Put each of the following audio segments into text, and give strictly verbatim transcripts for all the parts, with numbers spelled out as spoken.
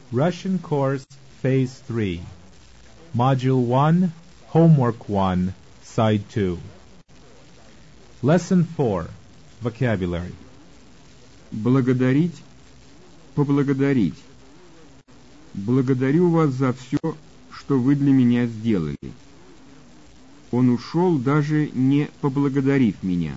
Russian Course, Phase three, Module one, Homework one, Side two. Lesson four, Vocabulary. Благодарить, поблагодарить. Благодарю вас за все, что вы для меня сделали. Он ушел, даже не поблагодарив меня.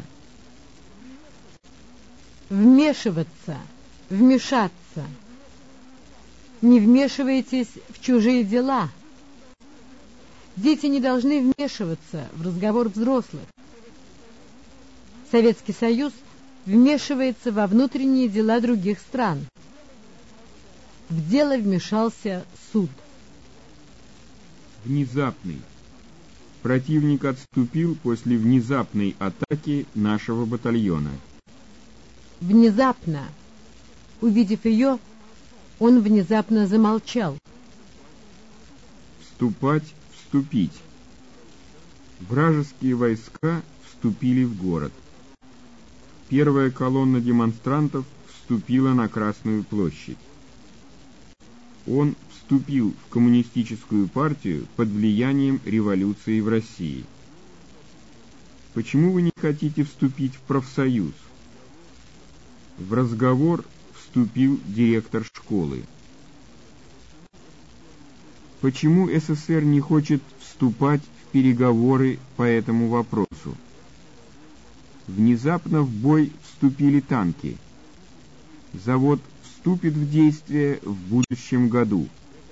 Вмешиваться, вмешаться. Не вмешивайтесь в чужие дела. Дети не должны вмешиваться в разговор взрослых. Советский Союз вмешивается во внутренние дела других стран. В дело вмешался суд. Внезапный. Противник отступил после внезапной атаки нашего батальона. Внезапно. Увидев ее, он внезапно замолчал. Вступать, вступить. Вражеские войска вступили в город. Первая колонна демонстрантов вступила на Красную площадь. Он вступил в коммунистическую партию под влиянием революции в России. Почему вы не хотите вступить в профсоюз? В разговор вступил директор школы. Почему СССР не хочет вступать в переговоры по этому вопросу? Внезапно в бой вступили танки. Завод вступит в действие в будущем году.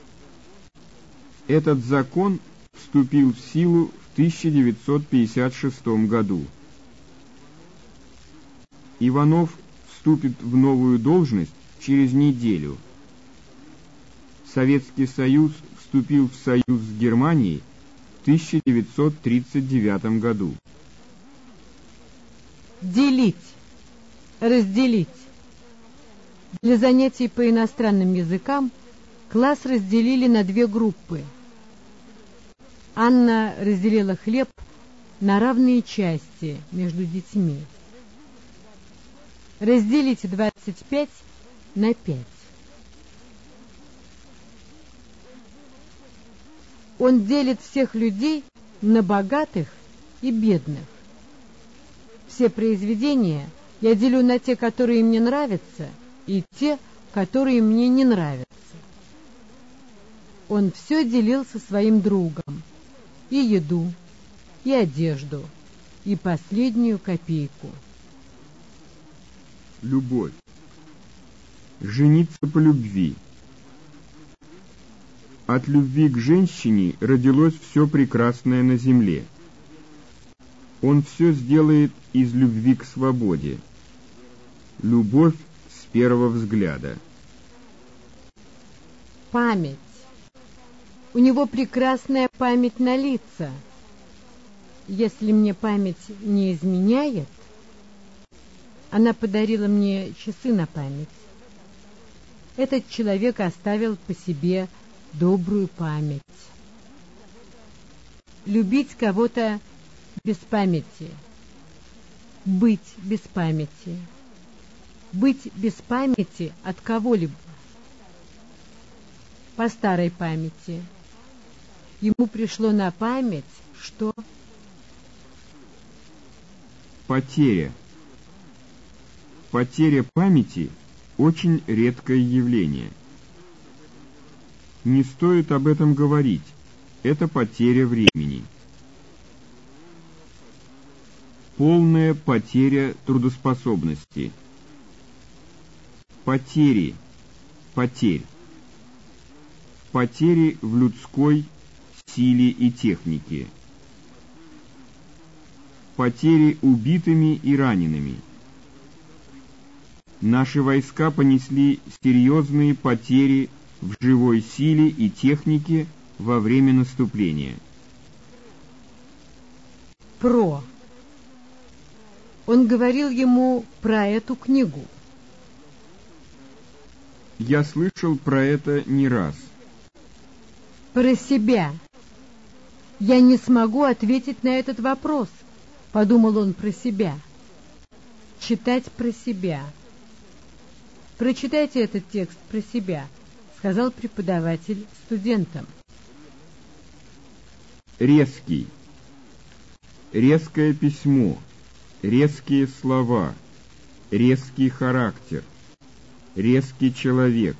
Этот закон вступил в силу в тысяча девятьсот пятьдесят шестом году. Иванов вступит в новую должность через неделю. Советский Союз вступил в союз с Германией в тысяча девятьсот тридцать девятом году. Делить, разделить. Для занятий по иностранным языкам класс разделили на две группы. Анна разделила хлеб на равные части между детьми. Разделите двадцать пять на пять. Он делит всех людей на богатых и бедных. Все произведения я делю на те, которые мне нравятся, и те, которые мне не нравятся. Он все делил со своим другом. И еду, и одежду, и последнюю копейку. Любовь. Жениться по любви. От любви к женщине родилось все прекрасное на земле. Он все сделает из любви к свободе. Любовь с первого взгляда. Память. У него прекрасная память на лица. Если мне память не изменяет, она подарила мне часы на память. Этот человек оставил по себе добрую память. Любить кого-то без памяти. Быть без памяти. Быть без памяти от кого-либо. По старой памяти. Ему пришло на память, что... Потеря. Потеря памяти – очень редкое явление. Не стоит об этом говорить. Это потеря времени. Полная потеря трудоспособности. Потери. Потерь. Потери в людской силе и технике. Потери убитыми и ранеными. Наши войска понесли серьезные потери в живой силе и технике во время наступления. Про. Он говорил ему про эту книгу. Я слышал про это не раз. Про себя. Я не смогу ответить на этот вопрос, подумал он про себя. Читать про себя. Прочитайте этот текст про себя. сказал преподаватель студентам. Резкий. Резкое письмо, резкие слова, резкий характер, резкий человек,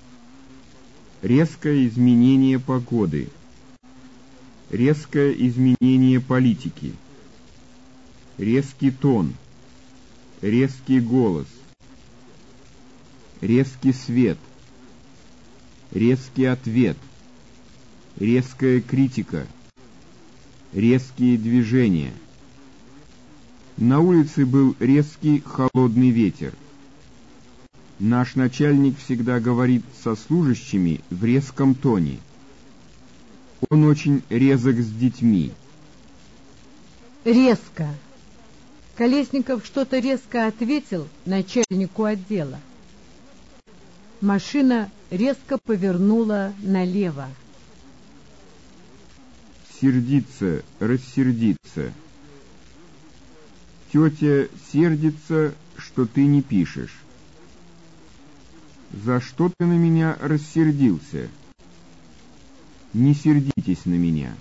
резкое изменение погоды, резкое изменение политики, резкий тон, резкий голос, резкий свет, резкий ответ, резкая критика, резкие движения. На улице был резкий холодный ветер. Наш начальник всегда говорит со служащими в резком тоне. Он очень резок с детьми. Резко. Колесников что-то резко ответил начальнику отдела. Машина резко повернула налево. Сердиться, рассердиться. Тетя сердится, что ты не пишешь. За что ты на меня рассердился? Не сердитесь на меня.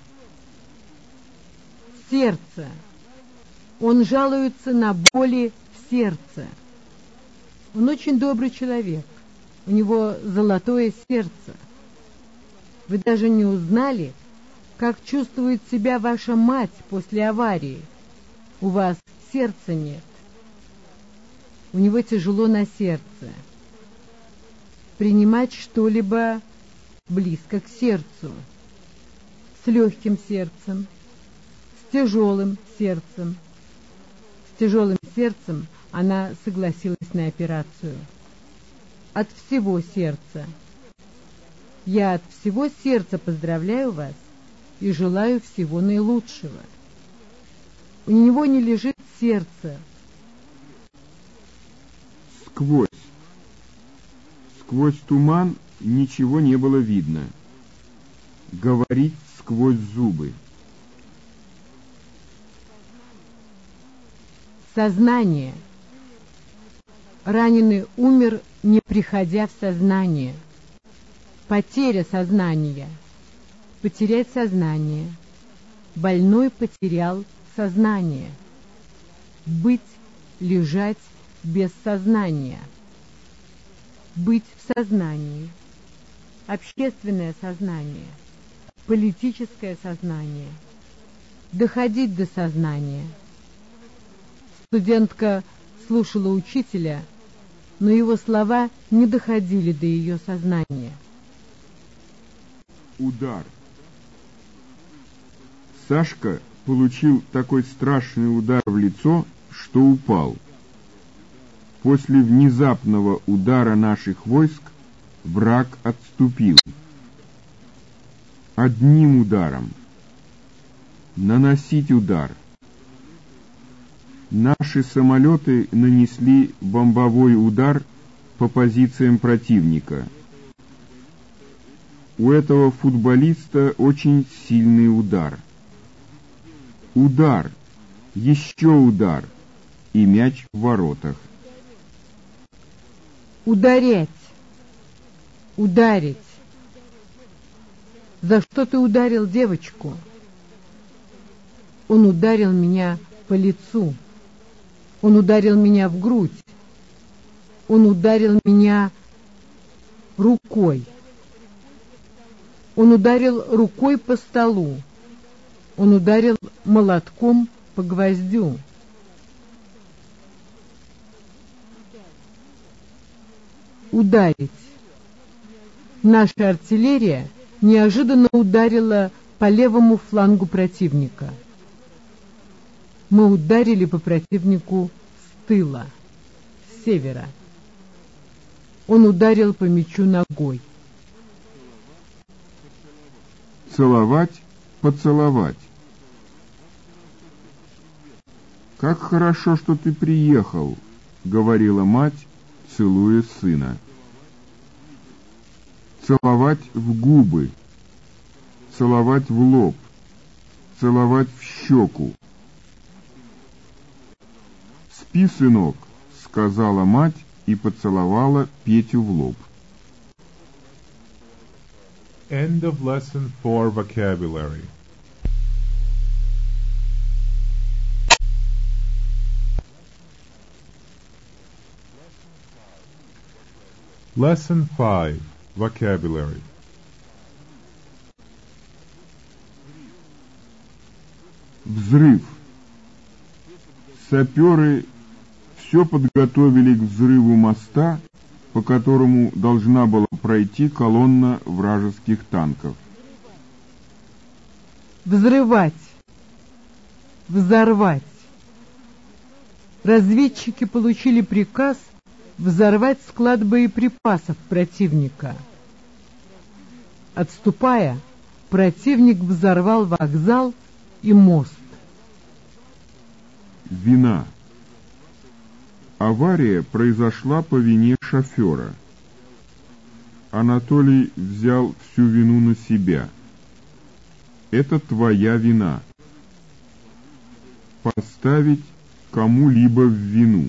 Сердце. Он жалуется на боли в сердце. Он очень добрый человек. У него золотое сердце. Вы даже не узнали, как чувствует себя ваша мать после аварии. У вас сердца нет. У него тяжело на сердце. Принимать что-либо близко к сердцу. С легким сердцем, с тяжелым сердцем. С тяжелым сердцем она согласилась на операцию. От всего сердца. Я от всего сердца поздравляю вас и желаю всего наилучшего. У него не лежит сердце. Сквозь. Сквозь туман ничего не было видно. Говорить сквозь зубы. Сознание. Раненый умер, не приходя в сознание. Потеря сознания. Потерять сознание. Больной потерял сознание. Быть, лежать без сознания. Быть в сознании. Общественное сознание. Политическое сознание. Доходить до сознания. Студентка слушала учителя, но его слова не доходили до ее сознания. Удар. Сашка получил такой страшный удар в лицо, что упал. После внезапного удара наших войск враг отступил. Одним ударом. Наносить удар. Наши самолеты нанесли бомбовой удар по позициям противника. У этого футболиста очень сильный удар. Удар, еще удар, и мяч в воротах. Ударять, ударить. За что ты ударил девочку? Он ударил меня по лицу. Он ударил меня в грудь. Он ударил меня рукой. Он ударил рукой по столу. Он ударил молотком по гвоздю. Ударить. Наша артиллерия неожиданно ударила по левому флангу противника. Мы ударили по противнику с тыла, с севера. Он ударил по мячу ногой. Целовать, поцеловать. «Как хорошо, что ты приехал», — говорила мать, целуя сына. Целовать в губы, целовать в лоб, целовать в щеку. «Спи, сынок», — сказала мать и поцеловала Петю в лоб. End of lesson four vocabulary. Lesson five, vocabulary. Взрыв. Саперы все подготовили к взрыву моста, по которому должна была пройти колонна вражеских танков. Взрывать. Взорвать. Разведчики получили приказ взорвать склад боеприпасов противника. Отступая, противник взорвал вокзал и мост. Вина. Авария произошла по вине шофера. Анатолий взял всю вину на себя. Это твоя вина. Поставить кому-либо в вину.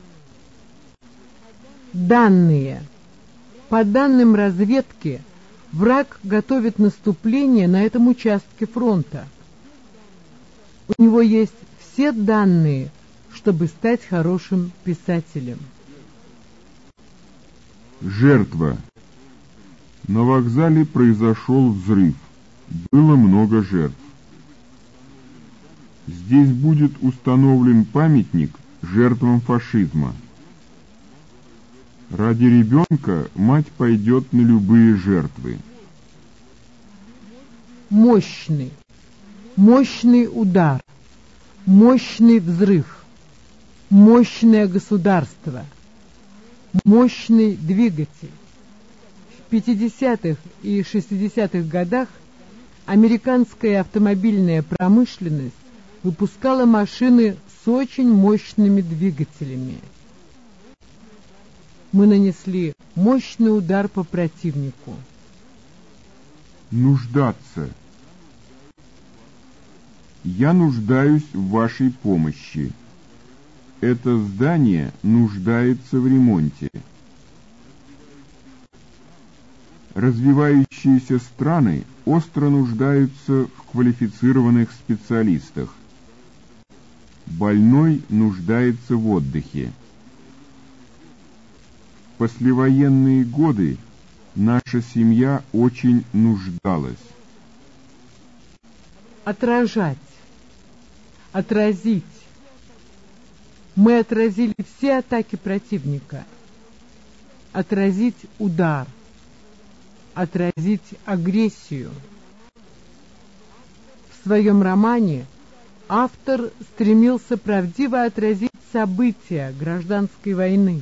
Данные. По данным разведки, враг готовит наступление на этом участке фронта. У него есть все данные, чтобы стать хорошим писателем. Жертва. На вокзале произошел взрыв. Было много жертв. Здесь будет установлен памятник жертвам фашизма. Ради ребенка мать пойдет на любые жертвы. Мощный. Мощный удар. Мощный взрыв. Мощное государство. Мощный двигатель. В пятидесятых и шестидесятых годах американская автомобильная промышленность выпускала машины с очень мощными двигателями. Мы нанесли мощный удар по противнику. Нуждаться. Я нуждаюсь в вашей помощи. Это здание нуждается в ремонте. Развивающиеся страны остро нуждаются в квалифицированных специалистах. Больной нуждается в отдыхе. В послевоенные годы наша семья очень нуждалась. Отражать. Отразить. Мы отразили все атаки противника. Отразить удар. Отразить агрессию. В своем романе автор стремился правдиво отразить события гражданской войны.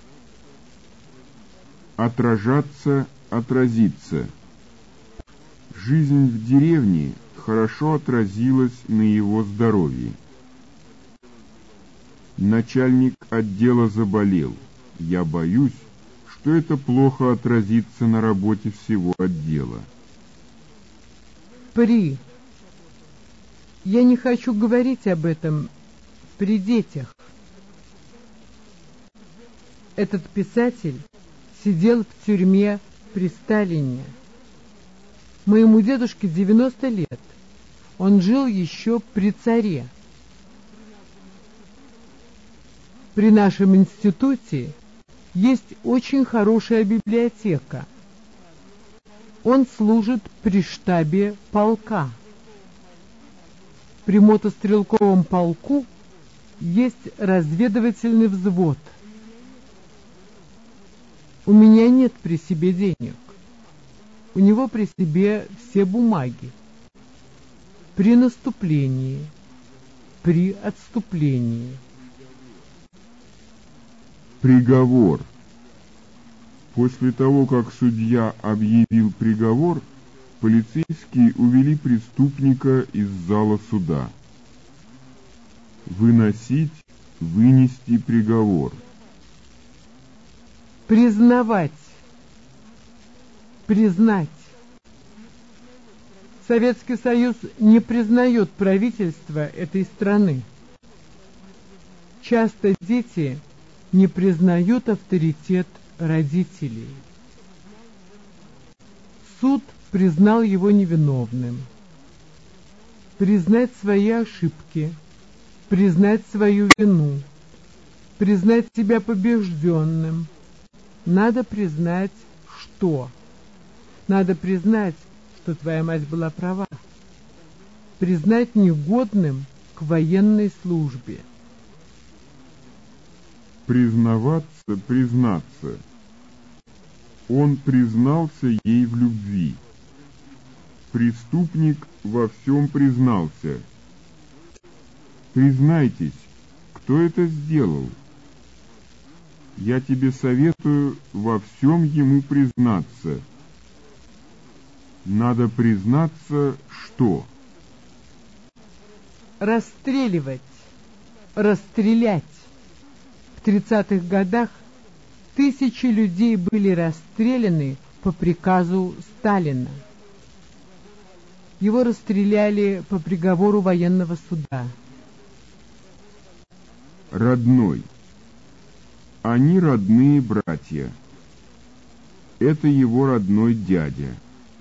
Отражаться, отразиться. Жизнь в деревне хорошо отразилась на его здоровье. Начальник отдела заболел. Я боюсь, что это плохо отразится на работе всего отдела. При. Я не хочу говорить об этом при детях. Этот писатель сидел в тюрьме при Сталине. Моему дедушке девяносто лет. Он жил еще при царе. При нашем институте есть очень хорошая библиотека. Он служит при штабе полка. При мотострелковом полку есть разведывательный взвод. У меня нет при себе денег. У него при себе все бумаги. При наступлении, при отступлении. Приговор. После того, как судья объявил приговор, полицейские увели преступника из зала суда. Выносить, вынести приговор. Признавать. Признать. Советский Союз не признает правительство этой страны. Часто дети не признают авторитет родителей. Суд признал его невиновным. Признать свои ошибки, признать свою вину, признать себя побежденным. Надо признать, что? Надо признать, что твоя мать была права. Признать негодным к военной службе. Признаваться, признаться. Он признался ей в любви. Преступник во всем признался. Признайтесь, кто это сделал? Я тебе советую во всем ему признаться. Надо признаться, что? Расстреливать, расстрелять. В тридцатых годах тысячи людей были расстреляны по приказу Сталина. Его расстреляли по приговору военного суда. Родной. Они родные братья. Это его родной дядя.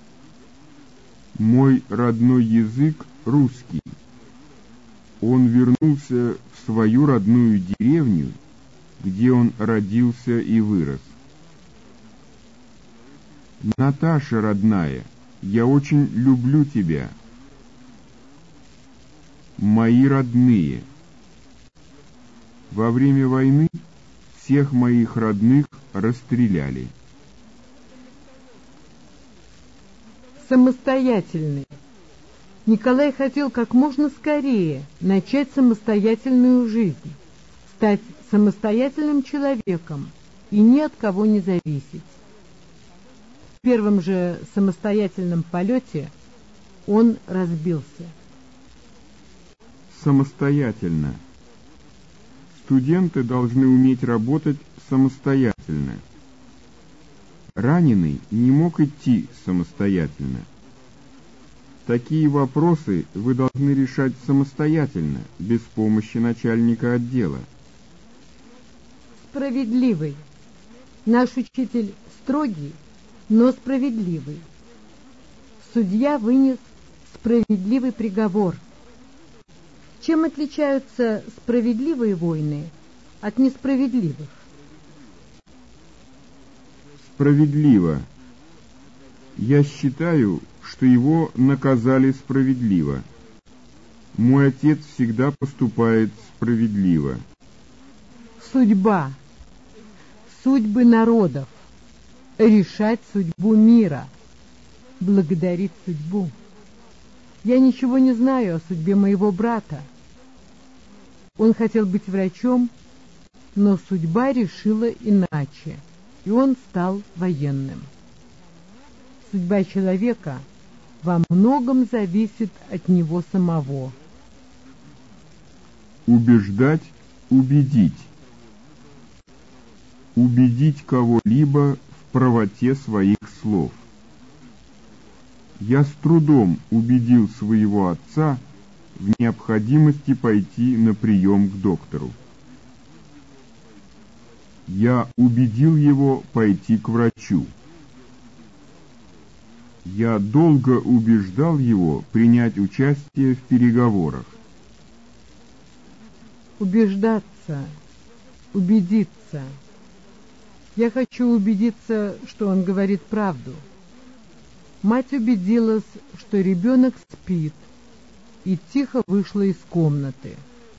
Мой родной язык русский. Он вернулся в свою родную деревню, где он родился и вырос. Наташа, родная, я очень люблю тебя. Мои родные. Во время войны всех моих родных расстреляли. Самостоятельный. Николай хотел как можно скорее начать самостоятельную жизнь, стать самостоятельным человеком и ни от кого не зависеть. В первом же самостоятельном полете он разбился. Самостоятельно. Студенты должны уметь работать самостоятельно. Раненый не мог идти самостоятельно. Такие вопросы вы должны решать самостоятельно, без помощи начальника отдела. Справедливый. Наш учитель строгий, но справедливый. Судья вынес справедливый приговор. Чем отличаются справедливые войны от несправедливых? Справедливо. Я считаю, что его наказали справедливо. Мой отец всегда поступает справедливо. Судьба. Судьбы народов. Решать судьбу мира. Благодарить судьбу. Я ничего не знаю о судьбе моего брата. Он хотел быть врачом, но судьба решила иначе, и он стал военным. Судьба человека во многом зависит от него самого. Убеждать, убедить. Убедить кого-либо в правоте своих слов. Я с трудом убедил своего отца в необходимости пойти на прием к доктору. Я убедил его пойти к врачу. Я долго убеждал его принять участие в переговорах. Убеждаться, убедиться. Я хочу убедиться, что он говорит правду. Мать убедилась, что ребенок спит, и тихо вышла из комнаты.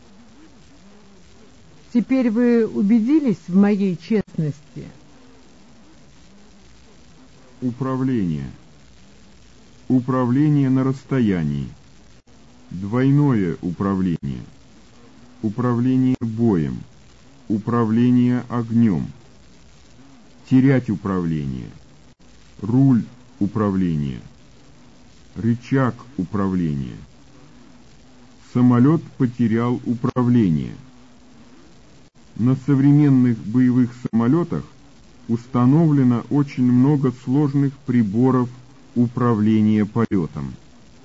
Теперь вы убедились в моей честности? Управление. Управление на расстоянии. Двойное управление. Управление боем. Управление огнем. Терять управление. Руль управления. Рычаг управления. Самолет потерял управление. На современных боевых самолетах установлено очень много сложных приборов управления полетом.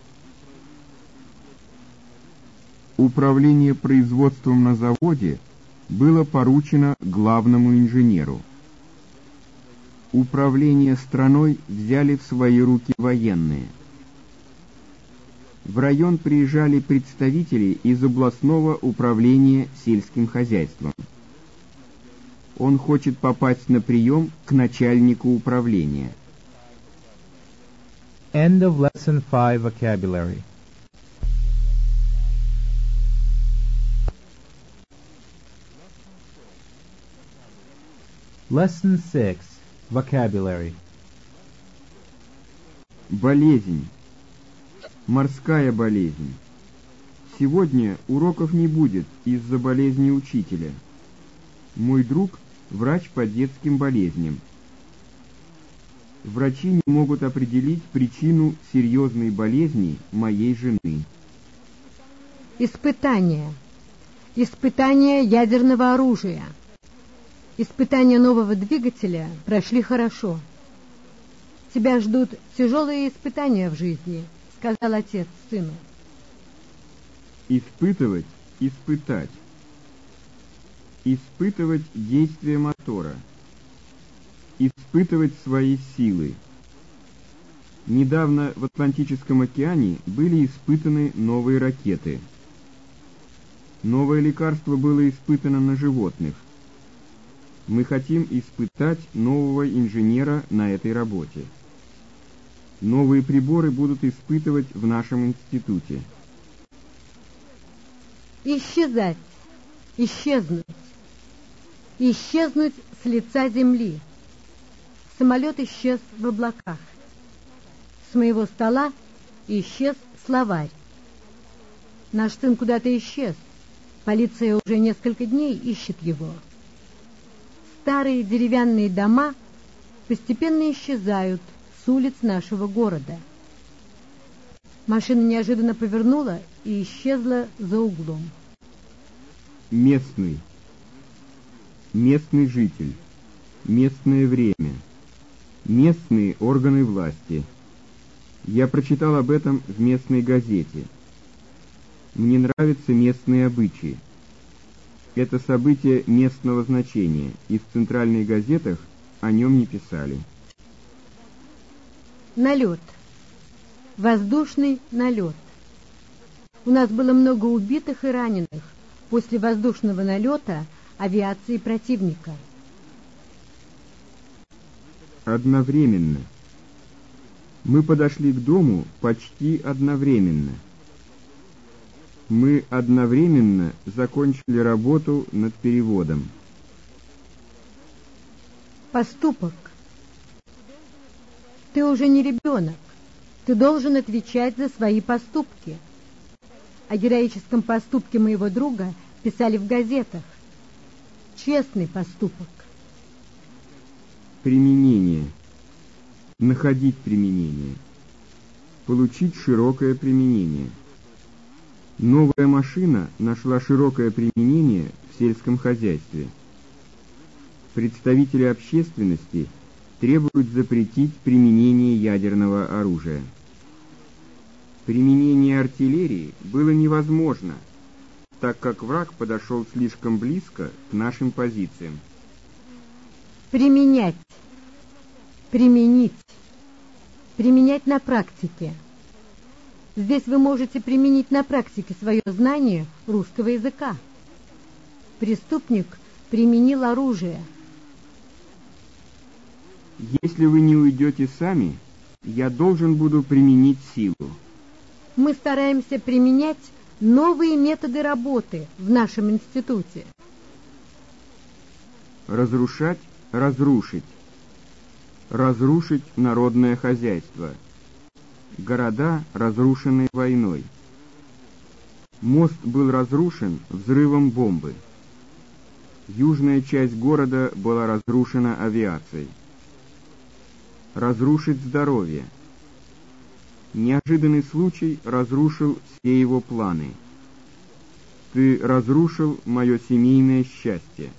Управление производством на заводе было поручено главному инженеру. Управление страной взяли в свои руки военные. В район приезжали представители из областного управления сельским хозяйством. Он хочет попасть на прием к начальнику управления. End of Lesson five Vocabulary. Lesson six Vocabulary. Болезнь. Морская болезнь. Сегодня уроков не будет из-за болезни учителя. Мой друг – врач по детским болезням. Врачи не могут определить причину серьезной болезни моей жены. Испытания. Испытания ядерного оружия. Испытания нового двигателя прошли хорошо. Тебя ждут тяжелые испытания в жизни, сказал отец сыну. Испытывать, испытать. Испытывать действие мотора. Испытывать свои силы. Недавно в Атлантическом океане были испытаны новые ракеты. Новое лекарство было испытано на животных. Мы хотим испытать нового инженера на этой работе. Новые приборы будут испытывать в нашем институте. Исчезать, исчезнуть. Исчезнуть с лица земли. Самолет исчез в облаках. С моего стола исчез словарь. Наш сын куда-то исчез. Полиция уже несколько дней ищет его. Старые деревянные дома постепенно исчезают с улиц нашего города. Машина неожиданно повернула и исчезла за углом. Местный. Местный житель. Местное время. Местные органы власти. Я прочитал об этом в местной газете. Мне нравятся местные обычаи. Это событие местного значения, и в центральных газетах о нем не писали. Налет. Воздушный налет. У нас было много убитых и раненых после воздушного налета авиации противника. Одновременно. Мы подошли к дому почти одновременно. Мы одновременно закончили работу над переводом. Поступок. Ты уже не ребенок. Ты должен отвечать за свои поступки. О героическом поступке моего друга писали в газетах. Честный поступок. Применение. Находить применение. Получить широкое применение. Новая машина нашла широкое применение в сельском хозяйстве. Представители общественности требуют запретить применение ядерного оружия. Применение артиллерии было невозможно, так как враг подошел слишком близко к нашим позициям. Применять. Применить. Применять на практике. Здесь вы можете применить на практике свое знание русского языка. Преступник применил оружие. Если вы не уйдете сами, я должен буду применить силу. Мы стараемся применять новые методы работы в нашем институте. Разрушать, разрушить. Разрушить народное хозяйство. Города, разрушенные войной. Мост был разрушен взрывом бомбы. Южная часть города была разрушена авиацией. Разрушить здоровье. Неожиданный случай разрушил все его планы. Ты разрушил мое семейное счастье.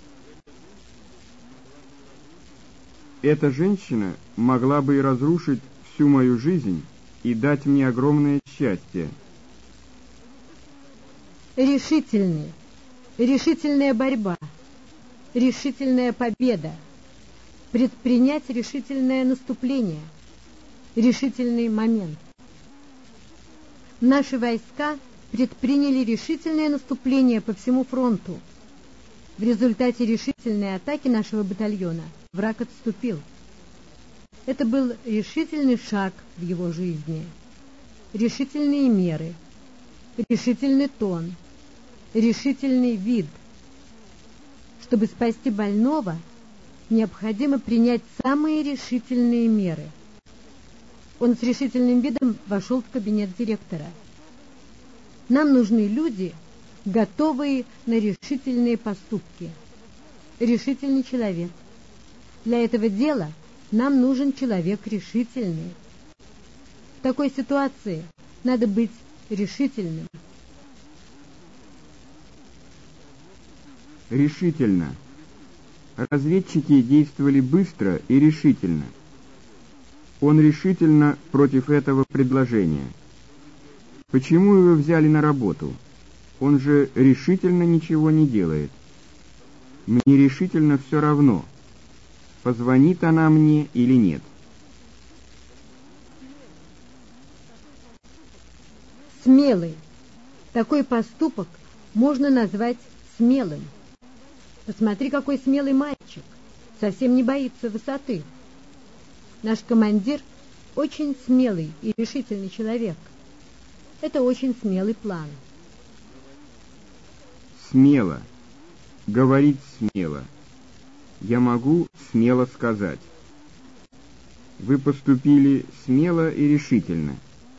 Эта женщина могла бы и разрушить всю мою жизнь и дать мне огромное счастье. Решительный. Решительная борьба. Решительная победа. предпринять решительное наступление, решительный момент. Наши войска предприняли решительное наступление по всему фронту. В результате решительной атаки нашего батальона враг отступил. Это был решительный шаг в его жизни, решительные меры, решительный тон, решительный вид. Чтобы спасти больного, необходимо принять самые решительные меры. Он с решительным видом вошел в кабинет директора. Нам нужны люди, готовые на решительные поступки. Решительный человек. Для этого дела нам нужен человек решительный. В такой ситуации надо быть решительным. Решительно. Разведчики действовали быстро и решительно. Он решительно против этого предложения. Почему его взяли на работу? Он же решительно ничего не делает. Мне решительно все равно, позвонит она мне или нет. Смелый. Такой поступок можно назвать смелым. Посмотри, какой смелый мальчик. Совсем не боится высоты. Наш командир очень смелый и решительный человек. Это очень смелый план. Смело. Говорить смело. Я могу смело сказать. Вы поступили смело и решительно.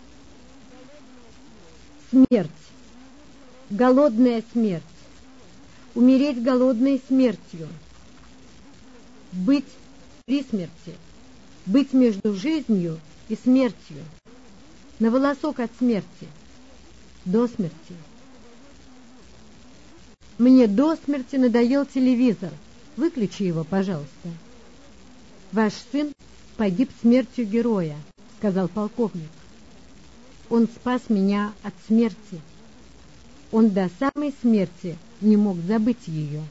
Смерть. Голодная смерть. Умереть голодной смертью. Быть при смерти. Быть между жизнью и смертью. На волосок от смерти. До смерти. Мне до смерти надоел телевизор. Выключи его, пожалуйста. Ваш сын погиб смертью героя, сказал полковник. Он спас меня от смерти. Он до самой смерти не мог забыть ее.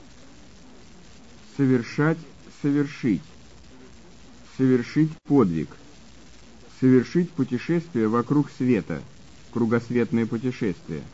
Совершать, совершить. Совершить подвиг. Совершить путешествие вокруг света. Кругосветное путешествие.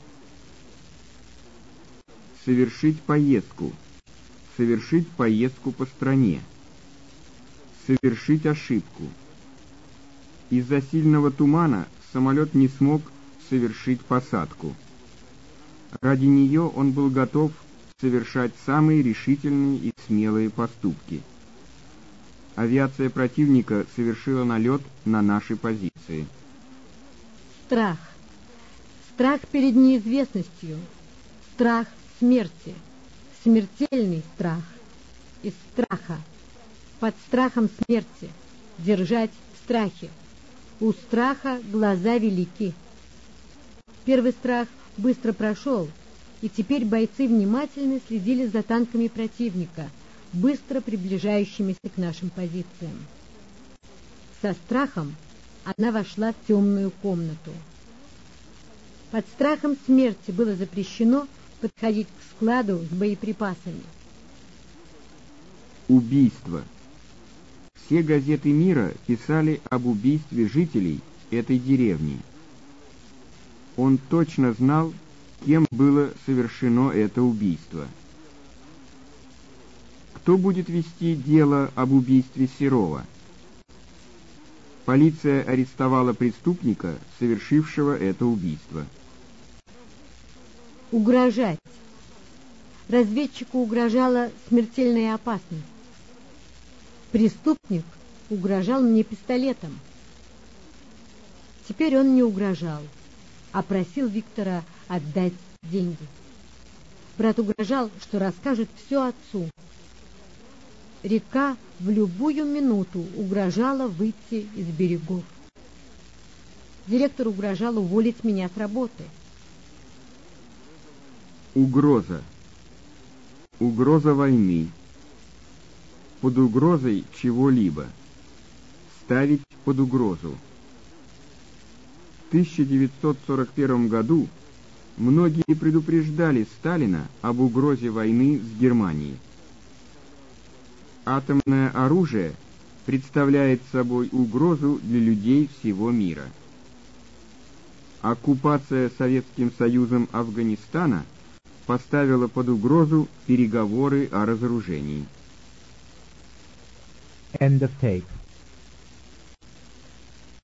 Совершить поездку. Совершить поездку по стране. Совершить ошибку. Из-за сильного тумана самолет не смог совершить посадку. Ради нее он был готов совершать самые решительные и смелые поступки. Авиация противника совершила налет на наши позиции. Страх. Страх перед неизвестностью. Страх смерти. Смертельный страх. Из страха. Под страхом смерти. Держать в страхе. У страха глаза велики. Первый страх быстро прошел, и теперь бойцы внимательно следили за танками противника, быстро приближающимися к нашим позициям. Со страхом она вошла в темную комнату. Под страхом смерти было запрещено подходить к складу с боеприпасами. Убийство. Все газеты мира писали об убийстве жителей этой деревни. Он точно знал, кем было совершено это убийство. Кто будет вести дело об убийстве Серова? Полиция арестовала преступника, совершившего это убийство. Угрожать. Разведчику угрожала смертельная опасность. Преступник угрожал мне пистолетом. Теперь он не угрожал, а просил Виктора отдать деньги. Брат угрожал, что расскажет все отцу. Река в любую минуту угрожала выйти из берегов. Директор угрожал уволить меня с работы. Угроза. Угроза войны. Под угрозой чего-либо. Ставить под угрозу. В тысяча девятьсот сорок первом году многие предупреждали Сталина об угрозе войны с Германией. Атомное оружие представляет собой угрозу для людей всего мира. Оккупация Советским Союзом Афганистана поставила под угрозу переговоры о разоружении. End of tape.